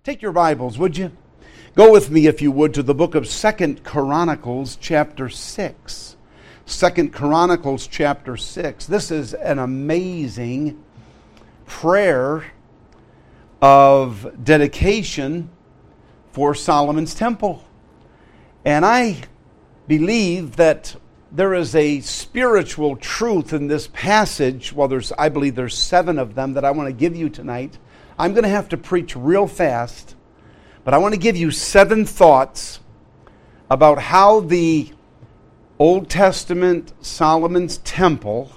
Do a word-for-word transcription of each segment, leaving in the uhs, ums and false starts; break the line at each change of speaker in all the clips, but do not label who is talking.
Take your Bibles, would you? Go with me, if you would, to the book of Second Chronicles, chapter six. Second Chronicles, chapter six. This is an amazing prayer of dedication for Solomon's temple. And I believe that there is a spiritual truth in this passage. Well, there's, I believe there's seven of them that I want to give you tonight. I'm going to have to preach real fast, but I want to give you seven thoughts about how the Old Testament Solomon's temple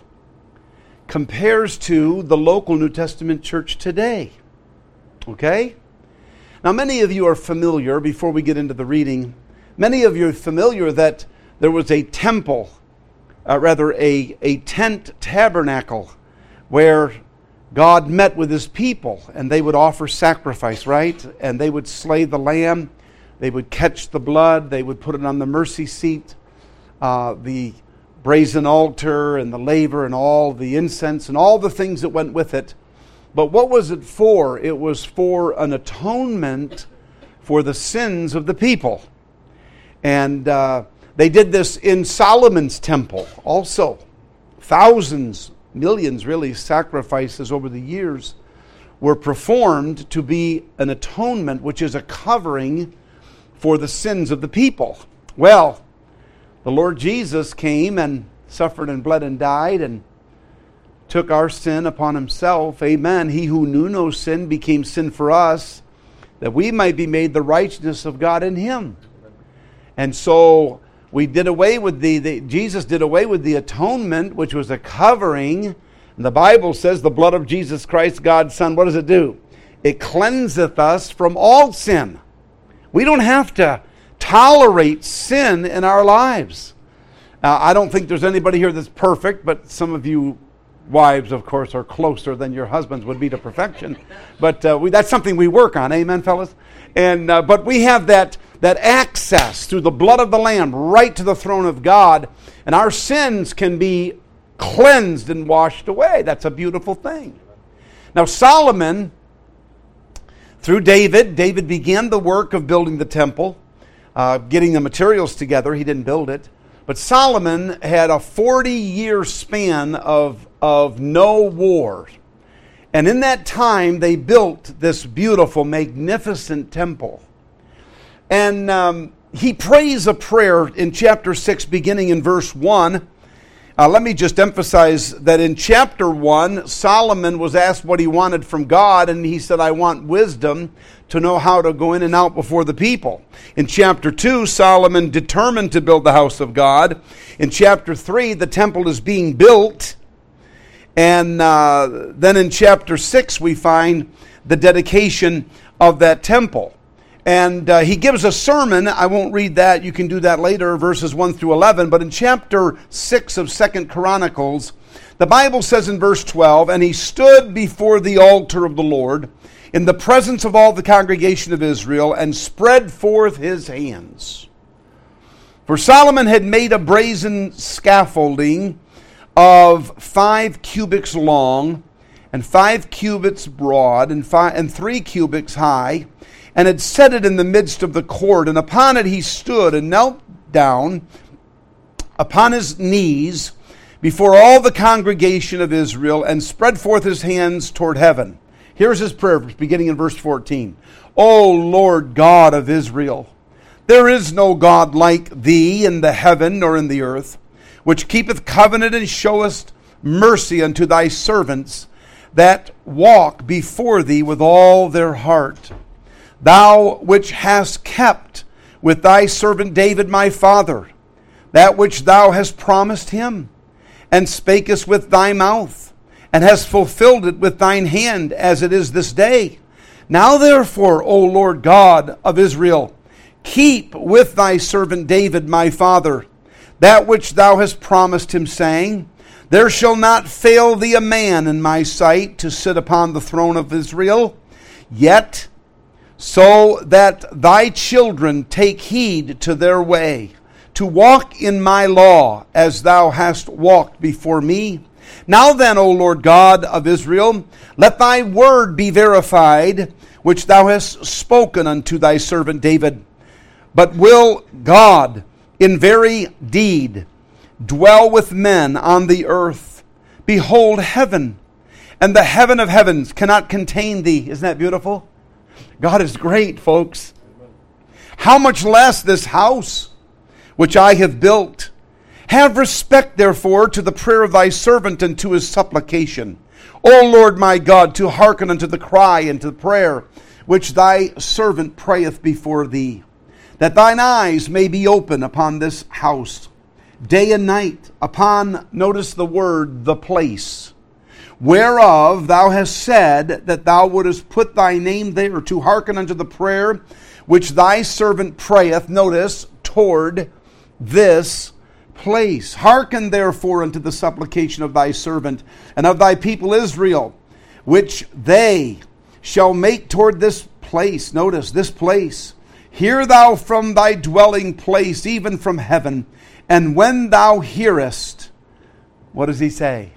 compares to the local New Testament church today. Okay? Now, many of you are familiar, before we get into the reading, many of you are familiar that there was a temple, uh, rather a, a tent tabernacle, where God met with His people, and they would offer sacrifice, right? And they would slay the lamb, they would catch the blood, they would put it on the mercy seat, uh, the brazen altar, and the laver, and all the incense, and all the things that went with it. But what was it for? It was for an atonement for the sins of the people. And uh, they did this in Solomon's temple also. Thousands, millions really, sacrifices over the years were performed to be an atonement, which is a covering for the sins of the people. Well, the Lord Jesus came and suffered and bled and died and took our sin upon Himself. Amen. He who knew no sin became sin for us, that we might be made the righteousness of God in Him. And so we did away with the, the, Jesus did away with the atonement, which was a covering. And the Bible says the blood of Jesus Christ, God's Son, what does it do? It cleanseth us from all sin. We don't have to tolerate sin in our lives. Uh, I don't think there's anybody here that's perfect, but some of you wives, of course, are closer than your husbands would be to perfection. But uh, we, that's something we work on. Amen, fellas? And uh, but we have that that access through the blood of the Lamb right to the throne of God, and our sins can be cleansed and washed away. That's a beautiful thing. Now, Solomon, through David, David began the work of building the temple, uh, getting the materials together. He didn't build it. But Solomon had a forty-year span of, of no war. And in that time, they built this beautiful, magnificent temple. And um, he prays a prayer in chapter six, beginning in verse one. Uh, let me just emphasize that in chapter one, Solomon was asked what he wanted from God, and he said, I want wisdom to know how to go in and out before the people. In chapter two, Solomon determined to build the house of God. In chapter three, the temple is being built. And uh, then in chapter six, we find the dedication of that temple. And uh, he gives a sermon. I won't read that. You can do that later, verses one through eleven. But in chapter six of Second Chronicles, the Bible says in verse twelve, and he stood before the altar of the Lord in the presence of all the congregation of Israel and spread forth his hands. For Solomon had made a brazen scaffolding of five cubits long and five cubits broad and five and three cubits high, and had set it in the midst of the court. And upon it he stood and knelt down upon his knees before all the congregation of Israel and spread forth his hands toward heaven. Here's his prayer, beginning in verse fourteen. O Lord God of Israel, there is no God like thee in the heaven nor in the earth, which keepeth covenant and showest mercy unto thy servants that walk before thee with all their heart. Thou which hast kept with thy servant David my father, that which thou hast promised him, and spakest with thy mouth, and hast fulfilled it with thine hand, as it is this day. Now therefore, O Lord God of Israel, keep with thy servant David my father that which thou hast promised him, saying, There shall not fail thee a man in my sight to sit upon the throne of Israel, yet so that thy children take heed to their way, to walk in my law as thou hast walked before me. Now then, O Lord God of Israel, let thy word be verified, which thou hast spoken unto thy servant David. But will God in very deed dwell with men on the earth? Behold, heaven and the heaven of heavens cannot contain thee. Isn't that beautiful? God is great, folks. How much less this house which I have built? Have respect, therefore, to the prayer of thy servant and to his supplication. O Lord my God, to hearken unto the cry and to the prayer which thy servant prayeth before thee, that thine eyes may be open upon this house, day and night, upon, notice the word, the place, whereof thou hast said that thou wouldest put thy name there, to hearken unto the prayer which thy servant prayeth, notice, toward this place. Hearken therefore unto the supplication of thy servant and of thy people Israel, which they shall make toward this place. Notice, this place. Hear thou from thy dwelling place, even from heaven. And when thou hearest, what does he say?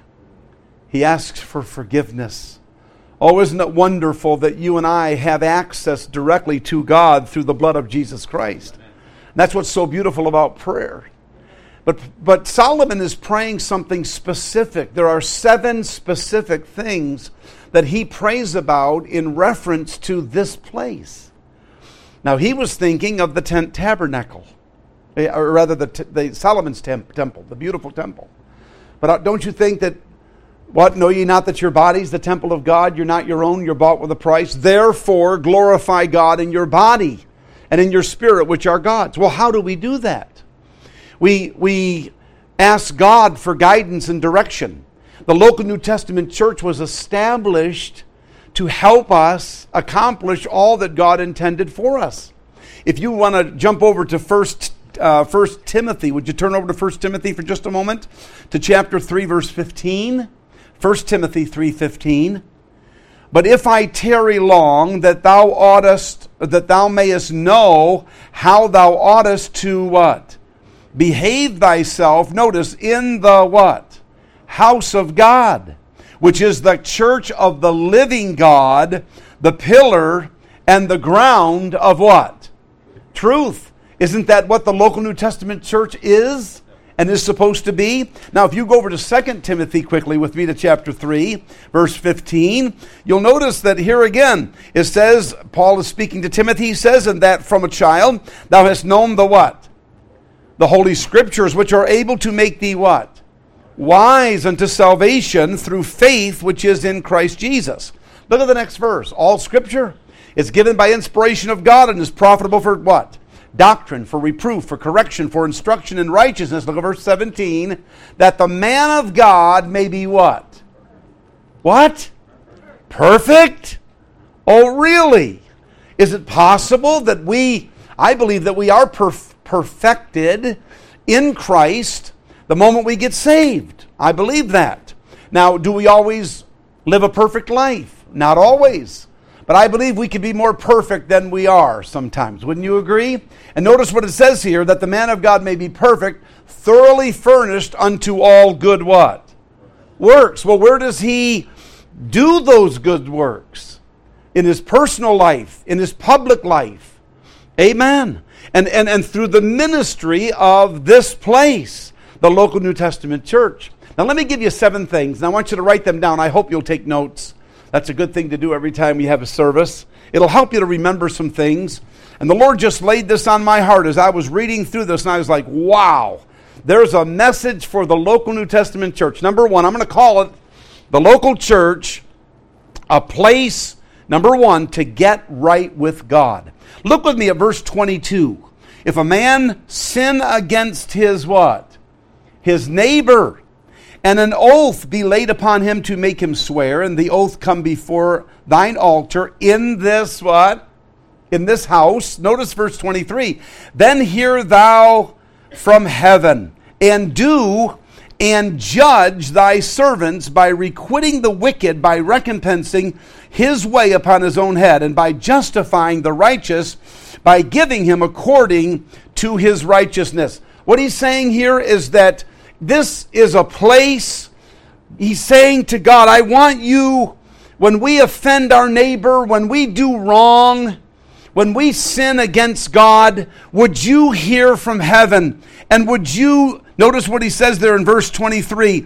He asks for forgiveness. Oh, isn't it wonderful that you and I have access directly to God through the blood of Jesus Christ? And that's what's so beautiful about prayer. But, but Solomon is praying something specific. There are seven specific things that he prays about in reference to this place. Now, he was thinking of the tent tabernacle, or rather the, the Solomon's temp, temple, the beautiful temple. But don't you think that, what, know ye not that your body's the temple of God? You're not your own, you're bought with a price. Therefore, glorify God in your body and in your spirit, which are God's. Well, how do we do that? We, we ask God for guidance and direction. The local New Testament church was established to help us accomplish all that God intended for us. If you want to jump over to First uh, First Timothy, would you turn over to First Timothy for just a moment? To chapter three, verse fifteen. First Timothy three fifteen. But if I tarry long, that thou oughtest, that thou mayest know how thou oughtest to what? Behave thyself, notice, in the what? House of God, which is the church of the living God, the pillar and the ground of what? Truth. Isn't that what the local New Testament church is and is supposed to be? Now, if you go over to Second Timothy quickly with me to chapter three, verse fifteen, you'll notice that here again, it says, Paul is speaking to Timothy, he says, and that from a child thou hast known the what? The Holy Scriptures, which are able to make thee what? Wise unto salvation through faith which is in Christ Jesus. Look at the next verse. All Scripture is given by inspiration of God and is profitable for what? Doctrine, for reproof, for correction, for instruction in righteousness. Look at verse seventeen. That the man of God may be what? What? Perfect? Oh, really? Is it possible that we, I believe that we are perf- perfected in Christ the moment we get saved. I believe that. Now, do we always live a perfect life? Not always. But I believe we can be more perfect than we are sometimes. Wouldn't you agree? And notice what it says here, that the man of God may be perfect, thoroughly furnished unto all good what? Works. Well, where does he do those good works? In his personal life, in his public life. Amen. And, and, and through the ministry of this place, the local New Testament church. Now let me give you seven things, and I want you to write them down. I hope you'll take notes. That's a good thing to do every time we have a service. It'll help you to remember some things. And the Lord just laid this on my heart as I was reading through this, and I was like, wow, there's a message for the local New Testament church. Number one, I'm going to call it the local church, a place, number one, to get right with God. Look with me at verse twenty-two. If a man sin against his what? His neighbor, and an oath be laid upon him to make him swear, and the oath come before thine altar in this what? In this house. Notice verse twenty-three. Then hear thou from heaven, and do and judge thy servants by requiting the wicked, by recompensing his way upon his own head, and by justifying the righteous, by giving him according to his righteousness. What he's saying here is that this is a place, he's saying to God, I want you, when we offend our neighbor, when we do wrong, when we sin against God, would you hear from heaven? And would you, notice what he says there in verse twenty-three,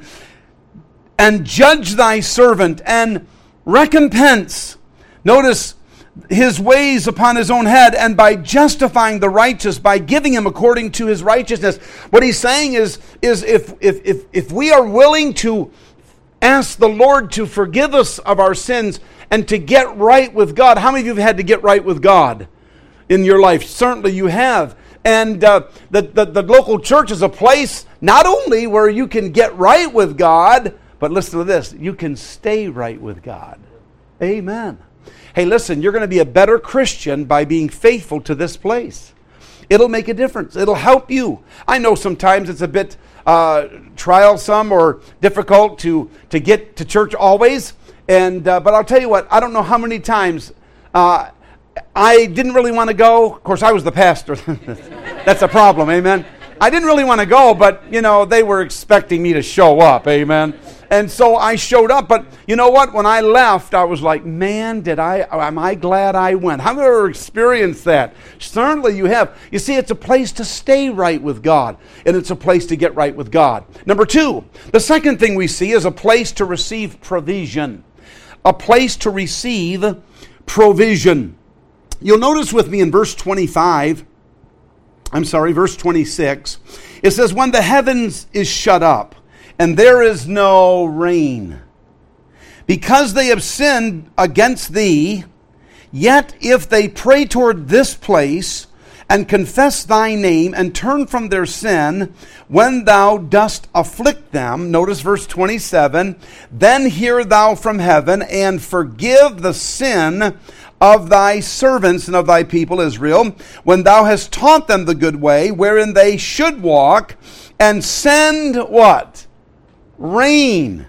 and judge thy servant and recompense. Notice his ways upon his own head, and by justifying the righteous, by giving him according to his righteousness. What he's saying is, is if, if, if, if we are willing to ask the Lord to forgive us of our sins and to get right with God. How many of you have had to get right with God in your life? Certainly you have. And uh, the, the, the local church is a place not only where you can get right with God, but listen to this, you can stay right with God. Amen. Hey, listen, you're going to be a better Christian by being faithful to this place. It'll make a difference. It'll help you. I know sometimes it's a bit uh, trialsome or difficult to, to get to church always. And uh, but I'll tell you what, I don't know how many times uh, I didn't really want to go. Of course, I was the pastor. That's a problem, amen? I didn't really want to go, but, you know, they were expecting me to show up, amen? And so I showed up, but you know what? When I left, I was like, man, did I, am I glad I went? Have you ever experienced that? Certainly you have. You see, it's a place to stay right with God, and it's a place to get right with God. Number two, the second thing we see is a place to receive provision. A place to receive provision. You'll notice with me in verse twenty-five, I'm sorry, verse twenty-six, it says, when the heavens is shut up, and there is no rain, because they have sinned against thee, yet if they pray toward this place, and confess thy name, and turn from their sin, when thou dost afflict them, notice verse twenty-seven, then hear thou from heaven, and forgive the sin of thy servants and of thy people Israel, when thou hast taught them the good way, wherein they should walk, and send what? Rain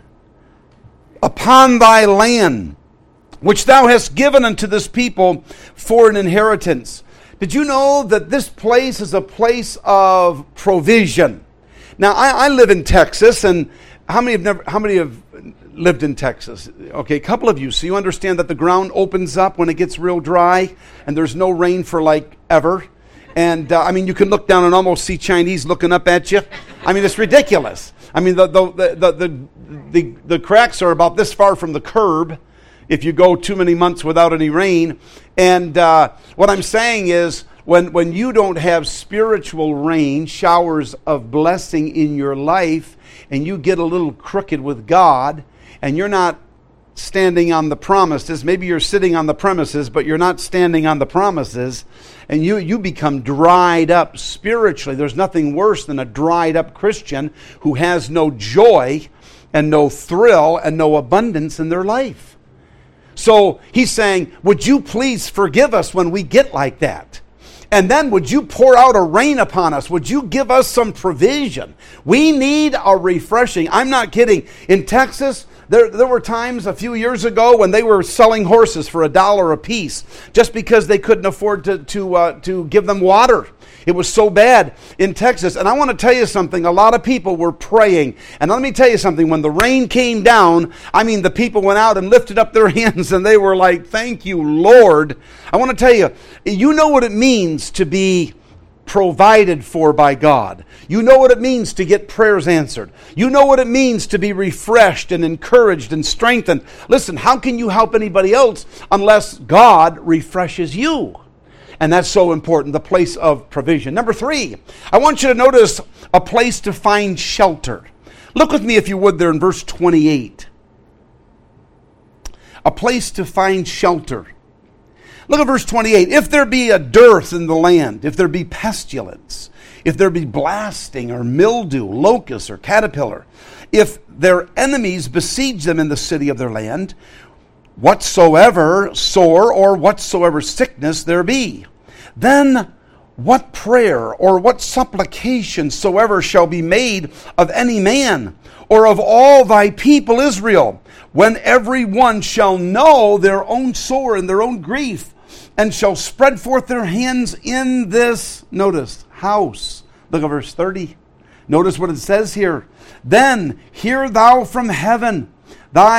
upon thy land, which thou hast given unto this people for an inheritance. Did you know that this place is a place of provision? Now, I, I live in Texas, and how many have never? How many have lived in Texas? Okay, a couple of you. So you understand that the ground opens up when it gets real dry, and there's no rain for like ever. And uh, I mean, you can look down and almost see Chinese looking up at you. I mean, it's ridiculous. I mean, the the the the the, the cracks are about this far from the curb if you go too many months without any rain. And uh, what I'm saying is, when, when you don't have spiritual rain, showers of blessing in your life, and you get a little crooked with God, and you're not standing on the promises, maybe you're sitting on the premises, but you're not standing on the promises, and you, you become dried up spiritually. There's nothing worse than a dried up Christian who has no joy and no thrill and no abundance in their life. So he's saying, would you please forgive us when we get like that? And then would you pour out a rain upon us? Would you give us some provision? We need a refreshing. I'm not kidding. In Texas, there, there were times a few years ago when they were selling horses for a dollar a piece just because they couldn't afford to, to, uh, to give them water. It was so bad in Texas. And I want to tell you something. A lot of people were praying. And let me tell you something. When the rain came down, I mean, the people went out and lifted up their hands and they were like, thank you, Lord. I want to tell you, you know what it means to be provided for by God. You know what it means to get prayers answered. You know what it means to be refreshed and encouraged and strengthened. Listen, how can you help anybody else unless God refreshes you? And that's so important, the place of provision. Number three, I want you to notice a place to find shelter. Look with me, if you would, there in verse twenty-eight. A place to find shelter. Look at verse twenty-eight. If there be a dearth in the land, if there be pestilence, if there be blasting or mildew, locust or caterpillar, if their enemies besiege them in the city of their land, whatsoever sore or whatsoever sickness there be, then what prayer or what supplication soever shall be made of any man or of all thy people Israel, when every one shall know their own sore and their own grief, and shall spread forth their hands in this, notice, house. Look at verse thirty. Notice what it says here. Then hear thou from heaven, thy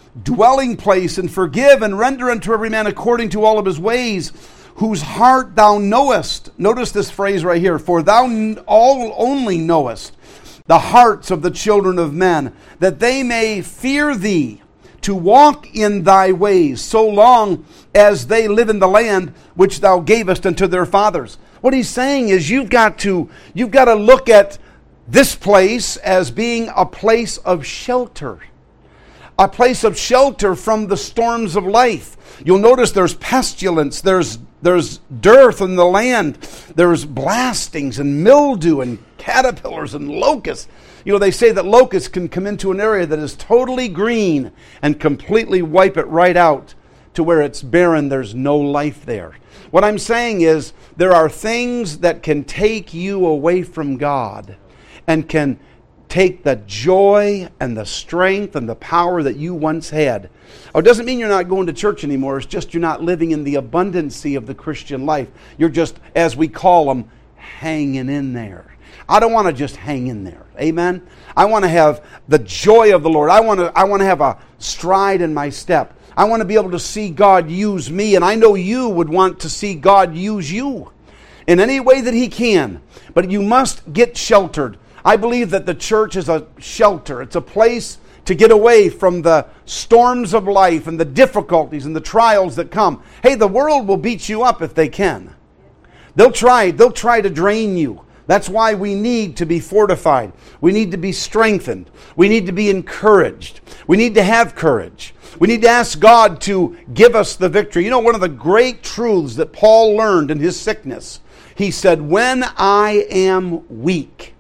dwelling place, and forgive and render unto every man according to all of his ways, whose heart thou knowest. Notice this phrase right here. For thou all only knowest the hearts of the children of men, that they may fear thee, to walk in thy ways, so long as they live in the land which thou gavest unto their fathers. What he's saying is you've got to, you've got to look at this place as being a place of shelter. A place of shelter from the storms of life. You'll notice there's pestilence, there's there's dearth in the land, there's blastings and mildew and caterpillars and locusts. You know, they say that locusts can come into an area that is totally green and completely wipe it right out to where it's barren, there's no life there. What I'm saying is there are things that can take you away from God and can take the joy and the strength and the power that you once had. Oh, it doesn't mean you're not going to church anymore. It's just you're not living in the abundancy of the Christian life. You're just, as we call them, hanging in there. I don't want to just hang in there. Amen? I want to have the joy of the Lord. I want to, I want to have a stride in my step. I want to be able to see God use me, and I know you would want to see God use you in any way that He can. But you must get sheltered. I believe that the church is a shelter. It's a place to get away from the storms of life and the difficulties and the trials that come. Hey, the world will beat you up if they can. They'll try, they'll try to drain you. That's why we need to be fortified. We need to be strengthened. We need to be encouraged. We need to have courage. We need to ask God to give us the victory. You know, one of the great truths that Paul learned in his sickness, he said, when I am weak,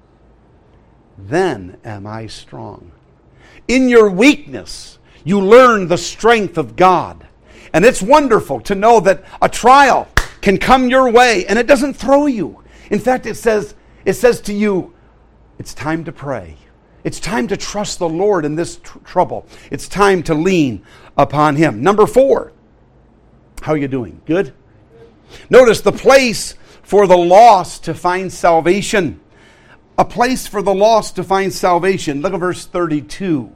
then am I strong. In your weakness, you learn the strength of God. And it's wonderful to know that a trial can come your way and it doesn't throw you. In fact, it says, it says to you, it's time to pray. It's time to trust the Lord in this tr- trouble. It's time to lean upon Him. Number four, how are you doing? Good? Notice the place for the lost to find salvation. A place for the lost to find salvation. Look at verse thirty-two.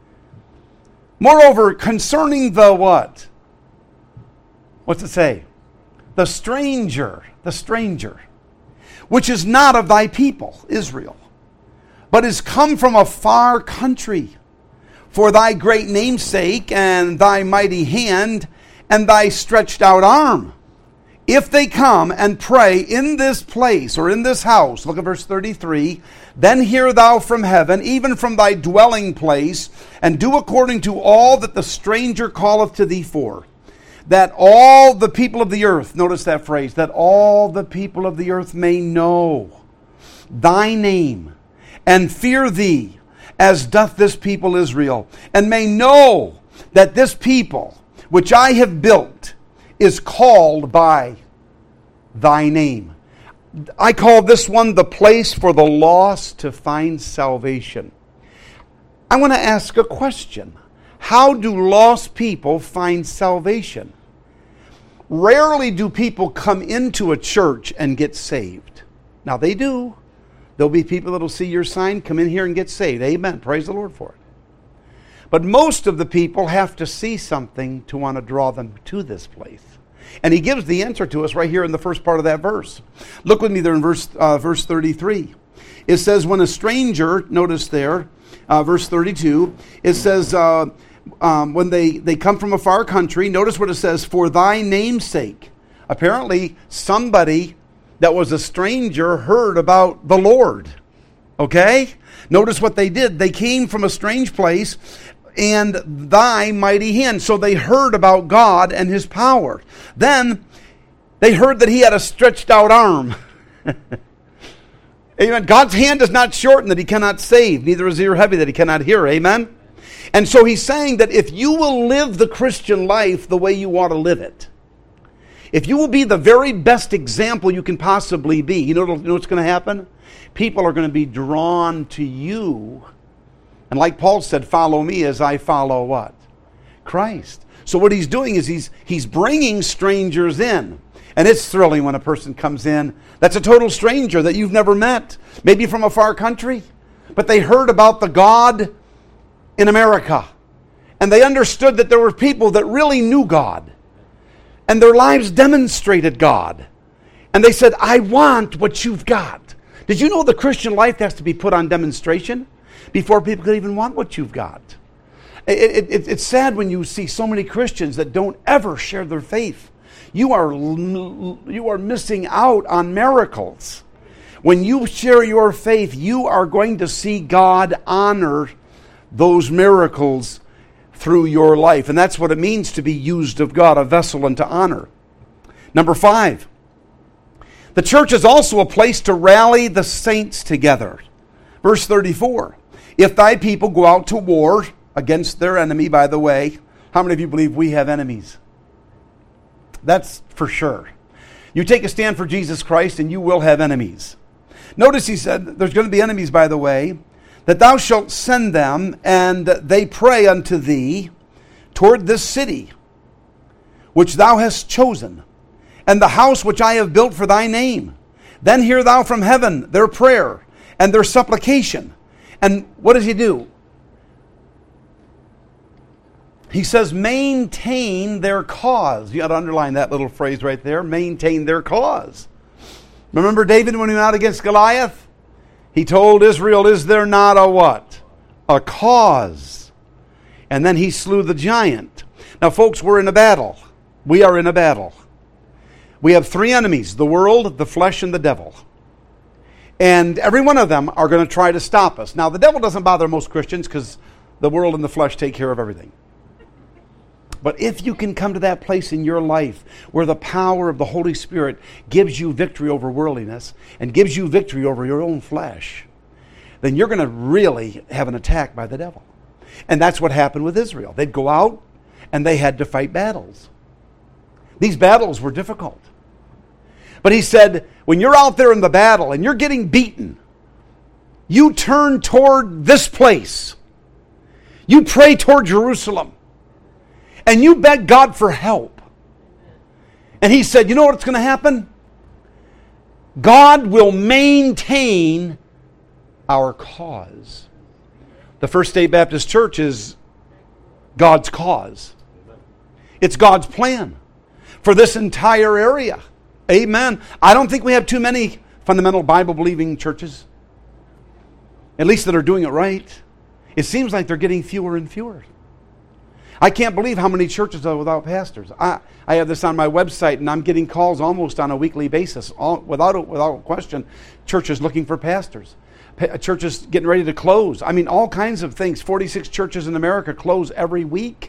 Moreover, concerning the what? What's it say? The stranger, the stranger, which is not of thy people, Israel, but is come from a far country, for thy great name's sake, and thy mighty hand, and thy stretched out arm. If they come and pray in this place, or in this house, look at verse thirty-three, then hear thou from heaven, even from thy dwelling place, and do according to all that the stranger calleth to thee for, that all the people of the earth, notice that phrase, that all the people of the earth may know thy name, and fear thee, as doth this people Israel, and may know that this people, which I have built, is called by thy name. I call this one the place for the lost to find salvation. I want to ask a question. How do lost people find salvation? Rarely do people come into a church and get saved. Now they do. There'll be people that'll see your sign, come in here and get saved. Amen. Praise the Lord for it. But most of the people have to see something to want to draw them to this place. And he gives the answer to us right here in the first part of that verse. Look with me there in verse uh, verse thirty-three. It says, when a stranger, notice there, uh, verse thirty-two, it says, uh, um, when they, they come from a far country, notice what it says, for thy name's sake. Apparently, somebody that was a stranger heard about the Lord. Okay? Notice what they did. They came from a strange place, and thy mighty hand. So they heard about God and His power. Then they heard that He had a stretched out arm. Amen. God's hand is not shortened that He cannot save, neither is His ear heavy that He cannot hear. Amen. And so He's saying that if you will live the Christian life the way you want to live it, if you will be the very best example you can possibly be, you know, you know what's going to happen? People are going to be drawn to you. And like Paul said, follow me as I follow what? Christ. So what he's doing is he's he's bringing strangers in. And it's thrilling when a person comes in that's a total stranger that you've never met. Maybe from a far country. But they heard about the God in America. And they understood that there were people that really knew God. And their lives demonstrated God. And they said, I want what you've got. Did you know the Christian life has to be put on demonstration before people could even want what you've got? It, it, it's sad when you see so many Christians that don't ever share their faith. You are, you are missing out on miracles. When you share your faith, you are going to see God honor those miracles through your life. And that's what it means to be used of God, a vessel unto honor. Number five, the church is also a place to rally the saints together. Verse thirty-four, if thy people go out to war against their enemy, by the way, how many of you believe we have enemies? That's for sure. You take a stand for Jesus Christ and you will have enemies. Notice he said, there's going to be enemies, by the way, that thou shalt send them, and they pray unto thee toward this city, which thou hast chosen, and the house which I have built for thy name. Then hear thou from heaven their prayer and their supplication. And what does he do? He says, maintain their cause. You got to underline that little phrase right there. Maintain their cause. Remember David when he went out against Goliath? He told Israel, is there not a what? A cause. And then he slew the giant. Now, folks, we're in a battle. We are in a battle. We have three enemies, the world, the flesh, and the devil. And every one of them are going to try to stop us. Now, the devil doesn't bother most Christians because the world and the flesh take care of everything. But if you can come to that place in your life where the power of the Holy Spirit gives you victory over worldliness and gives you victory over your own flesh, then you're going to really have an attack by the devil. And that's what happened with Israel. They'd go out and they had to fight battles. These battles were difficult. But he said, when you're out there in the battle and you're getting beaten, you turn toward this place. You pray toward Jerusalem. And you beg God for help. And he said, you know what's going to happen? God will maintain our cause. The First State Baptist Church is God's cause. It's God's plan for this entire area. Amen. I don't think we have too many fundamental Bible-believing churches, at least that are doing it right. It seems like they're getting fewer and fewer. I can't believe how many churches are without pastors. I, I have this on my website, and I'm getting calls almost on a weekly basis, all, without, a, without question, churches looking for pastors. Pa- churches getting ready to close. I mean, all kinds of things. forty-six churches in America close every week.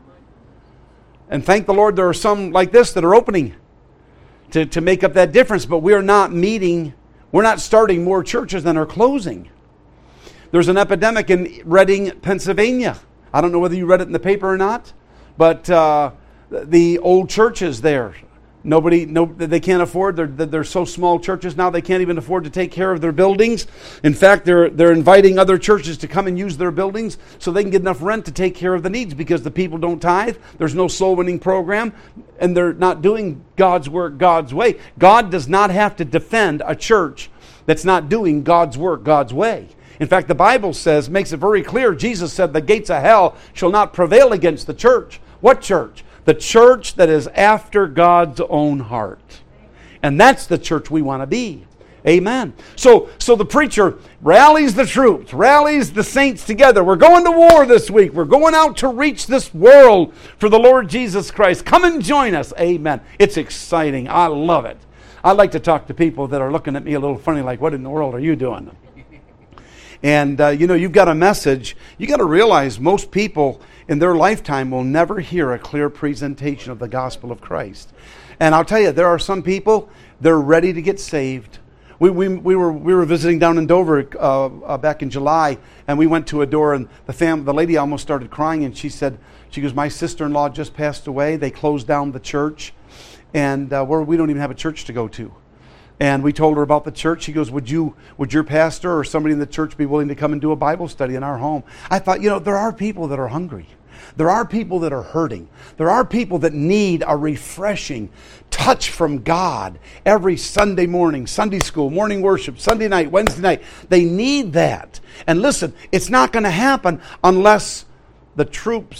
And thank the Lord there are some like this that are opening to, to make up that difference, but we are not meeting, we're not starting more churches than are closing. There's an epidemic in Reading, Pennsylvania. I don't know whether you read it in the paper or not, but uh, the old churches there, nobody, no, they can't afford. They're they're so small churches now they can't even afford to take care of their buildings. In fact, they're they're inviting other churches to come and use their buildings so they can get enough rent to take care of the needs because the people don't tithe. There's no soul winning program, and they're not doing God's work God's way. God does not have to defend a church that's not doing God's work God's way. In fact, the Bible says, makes it very clear, Jesus said, the gates of hell shall not prevail against the church. What church? The church that is after God's own heart. And that's the church we want to be. Amen. So, so the preacher rallies the troops, rallies the saints together. We're going to war this week. We're going out to reach this world for the Lord Jesus Christ. Come and join us. Amen. It's exciting. I love it. I like to talk to people that are looking at me a little funny, like, what in the world are you doing? And, uh, you know, you've got a message. You got to realize most people in their lifetime will never hear a clear presentation of the gospel of Christ. And I'll tell you, there are some people, they're ready to get saved. We we, we were we were visiting down in Dover uh, uh, back in July, and we went to a door, and the fam- the lady almost started crying, and she said, she goes, my sister-in-law just passed away. They closed down the church, and uh, we're, we don't even have a church to go to. And we told her about the church. She goes, would you, would your pastor or somebody in the church be willing to come and do a Bible study in our home? I thought, you know, there are people that are hungry. There are people that are hurting. There are people that need a refreshing touch from God every Sunday morning, Sunday school, morning worship, Sunday night, Wednesday night. They need that. And listen, it's not going to happen unless the troops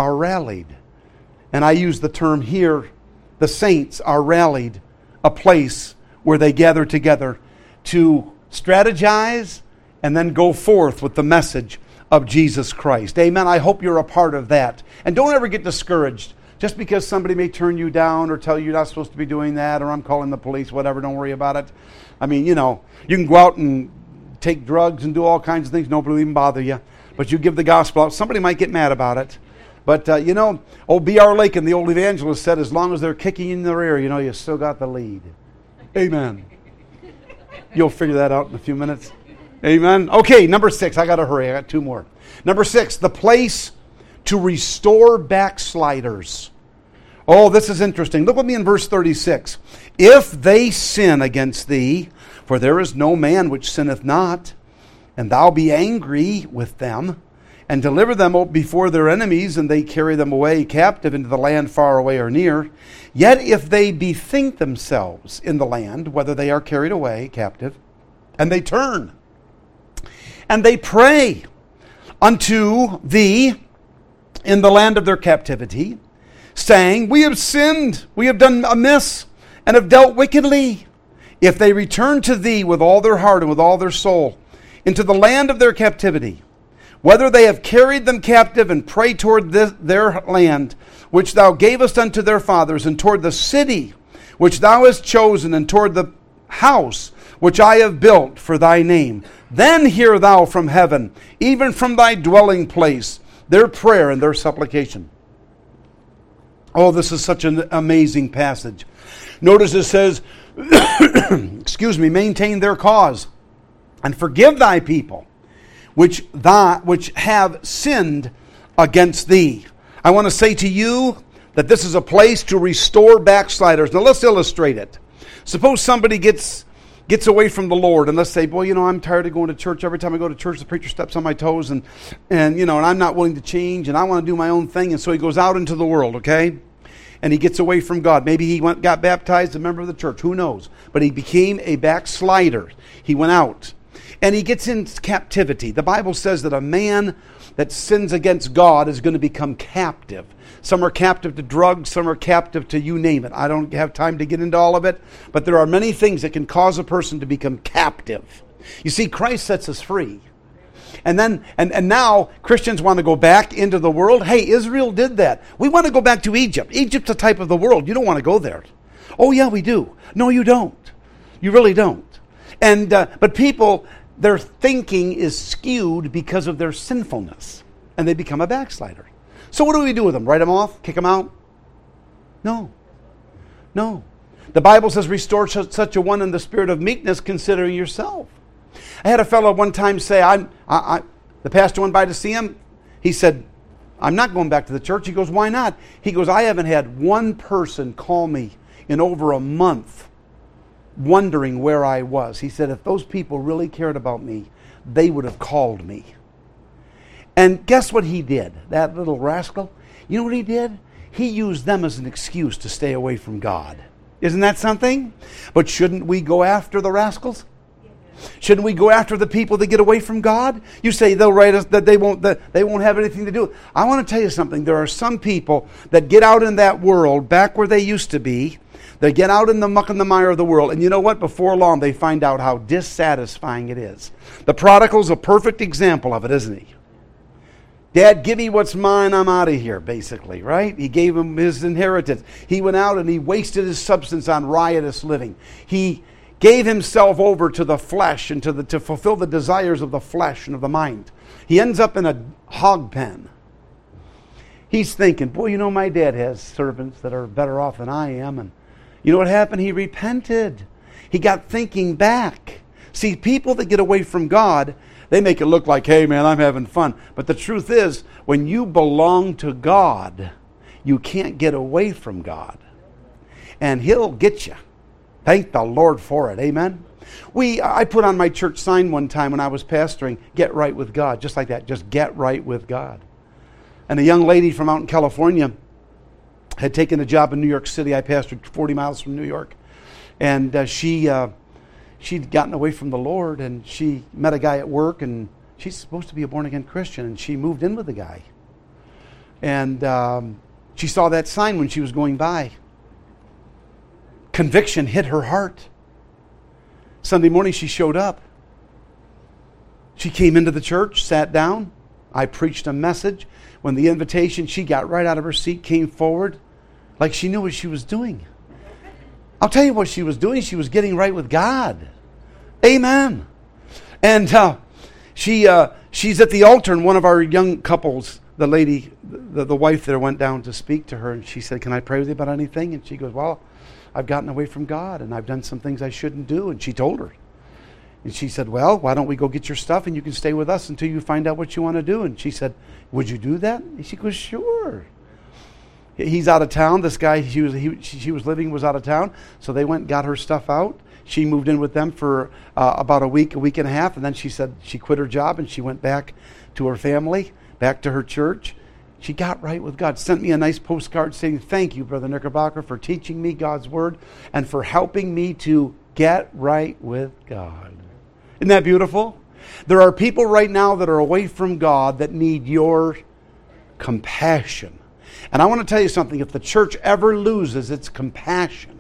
are rallied. And I use the term here, the saints are rallied, a place where they gather together to strategize and then go forth with the message of Jesus Christ. Amen. I hope you're a part of that. And don't ever get discouraged just because somebody may turn you down or tell you you're not supposed to be doing that, or I'm calling the police, whatever. Don't worry about it. I mean, you know, you can go out and take drugs and do all kinds of things. Nobody will even bother you. But you give the gospel out. Somebody might get mad about it. But, uh, you know, old B R Lakin, the old evangelist, said, as long as they're kicking in the rear, you know, you still got the lead. Amen. You'll figure that out in a few minutes. Amen. Okay, number six. I got to hurry. I got two more. Number six, the place to restore backsliders. Oh, this is interesting. Look with me in verse thirty-six. If they sin against thee, for there is no man which sinneth not, and thou be angry with them, and deliver them before their enemies, and they carry them away captive into the land far away or near, yet if they bethink themselves in the land, whether they are carried away captive, and they turn, and they pray unto thee in the land of their captivity, saying, we have sinned, we have done amiss, and have dealt wickedly. If they return to thee with all their heart and with all their soul into the land of their captivity, whether they have carried them captive, and pray toward this, their land, which thou gavest unto their fathers, and toward the city which thou hast chosen, and toward the house which I have built for thy name, then hear thou from heaven, even from thy dwelling place, their prayer and their supplication. Oh, this is such an amazing passage. Notice it says, excuse me, maintain their cause, and forgive thy people, which thou, which have sinned against thee. I want to say to you that this is a place to restore backsliders. Now let's illustrate it. Suppose somebody gets gets away from the Lord, and let's say, boy, you know, I'm tired of going to church. Every time I go to church, the preacher steps on my toes, and, and you know, and I'm not willing to change, and I want to do my own thing. And so he goes out into the world, okay? And he gets away from God. Maybe he went, got baptized, a member of the church. Who knows? But he became a backslider. He went out. And he gets in captivity. The Bible says that a man that sins against God is going to become captive. Some are captive to drugs, some are captive to you name it. I don't have time to get into all of it, but there are many things that can cause a person to become captive. You see, Christ sets us free. And then and, and now Christians want to go back into the world. Hey, Israel did that. We want to go back to Egypt. Egypt's a type of the world. You don't want to go there. Oh yeah, we do. No, you don't. You really don't. And uh, but people, their thinking is skewed because of their sinfulness, and they become a backslider. So what do we do with them? Write them off? Kick them out? No. No. The Bible says, restore such a one in the spirit of meekness, considering yourself. I had a fellow one time say, I'm, I, I, the pastor went by to see him. He said, I'm not going back to the church. He goes, why not? He goes, I haven't had one person call me in over a month wondering where I was. He said, if those people really cared about me, they would have called me. And guess what he did, that little rascal? You know what he did? He used them as an excuse to stay away from God. Isn't that something? But shouldn't we go after the rascals? Shouldn't we go after the people that get away from God? You say they'll write us that they won't that they won't have anything to do. I want to tell you something. There are some people that get out in that world back where they used to be. They get out in the muck and the mire of the world, and you know what? Before long, they find out how dissatisfying it is. The prodigal's a perfect example of it, isn't he? Dad, give me what's mine, I'm out of here, basically, right? He gave him his inheritance. He went out and he wasted his substance on riotous living. He gave himself over to the flesh and to, the, to fulfill the desires of the flesh and of the mind. He ends up in a hog pen. He's thinking, boy, you know, my dad has servants that are better off than I am. And you know what happened? He repented. He got thinking back. See, people that get away from God, they make it look like, hey, man, I'm having fun. But the truth is, when you belong to God, you can't get away from God. And He'll get you. Thank the Lord for it. Amen? We, I put on my church sign one time when I was pastoring, get right with God. Just like that. Just get right with God. And a young lady from out in California had taken a job in New York City. I pastored forty miles from New York. And uh, she... Uh, She'd gotten away from the Lord, and she met a guy at work, and she's supposed to be a born-again Christian, and she moved in with the guy. And um, she saw that sign when she was going by. Conviction hit her heart. Sunday morning she showed up. She came into the church, sat down. I preached a message. When the invitation, she got right out of her seat, came forward, like she knew what she was doing. I'll tell you what she was doing. She was getting right with God. Amen. And uh, she uh, she's at the altar, and one of our young couples, the lady, the, the wife there, went down to speak to her, and she said, "Can I pray with you about anything?" And she goes, "Well, I've gotten away from God, and I've done some things I shouldn't do." And she told her. And she said, "Well, why don't we go get your stuff, and you can stay with us until you find out what you want to do?" And she said, "Would you do that?" And she goes, "Sure." He's out of town. This guy she was he, she was living was out of town, so they went and got her stuff out. She moved in with them for uh, about a week, a week and a half, and then she said she quit her job and she went back to her family, back to her church. She got right with God. Sent me a nice postcard saying, "Thank you, Brother Knickerbocker, for teaching me God's Word and for helping me to get right with God." Isn't that beautiful? There are people right now that are away from God that need your compassion. And I want to tell you something. If the church ever loses its compassion,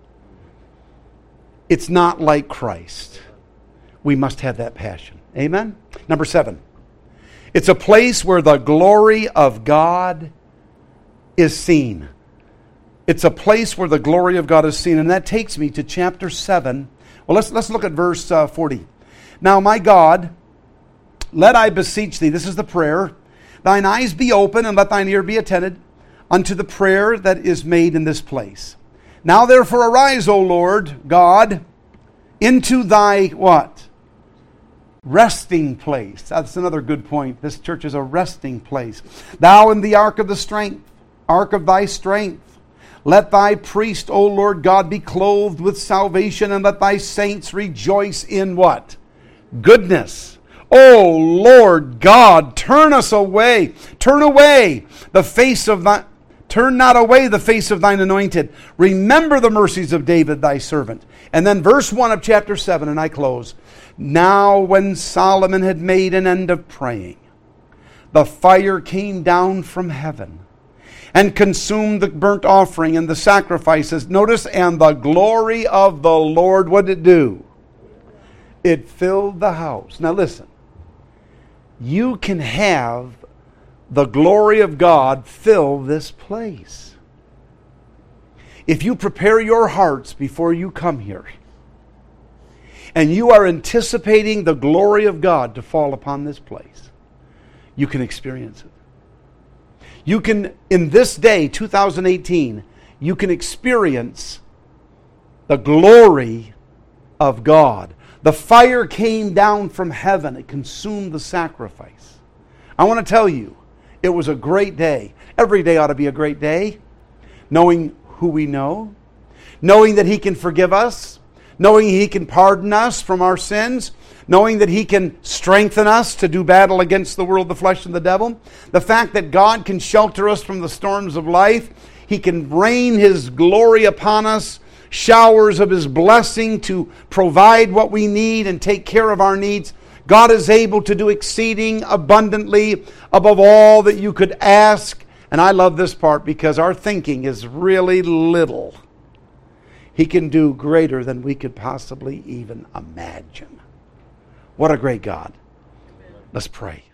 it's not like Christ. We must have that passion. Amen? Number seven. It's a place where the glory of God is seen. It's a place where the glory of God is seen. And that takes me to chapter seven. Well, let's, let's look at verse uh, forty. "Now, my God, let I beseech thee," this is the prayer, "thine eyes be open and let thine ear be attentive unto the prayer that is made in this place. Now therefore arise, O Lord God, into thy" what? Resting place. That's another good point. This church is a resting place. "Thou in the ark of the strength, ark of thy strength. Let thy priest, O Lord God, be clothed with salvation, and let thy saints rejoice in" what? "Goodness. O Lord God, turn us away. Turn away the face of thy... Turn not away the face of thine anointed. Remember the mercies of David thy servant." And then verse one of chapter seven, and I close. "Now when Solomon had made an end of praying, the fire came down from heaven and consumed the burnt offering and the sacrifices." Notice, "and the glory of the Lord," what did it do? It filled the house. Now listen. You can have the glory of God fill this place. If you prepare your hearts before you come here, and you are anticipating the glory of God to fall upon this place, you can experience it. You can, in this day, two thousand eighteen, you can experience the glory of God. The fire came down from heaven. It consumed the sacrifice. I want to tell you, it was a great day. Every day ought to be a great day. Knowing who we know. Knowing that He can forgive us. Knowing He can pardon us from our sins. Knowing that He can strengthen us to do battle against the world, the flesh, and the devil. The fact that God can shelter us from the storms of life. He can rain His glory upon us. Showers of His blessing to provide what we need and take care of our needs. God is able to do exceeding abundantly above all that you could ask. And I love this part because our thinking is really little. He can do greater than we could possibly even imagine. What a great God. Let's pray.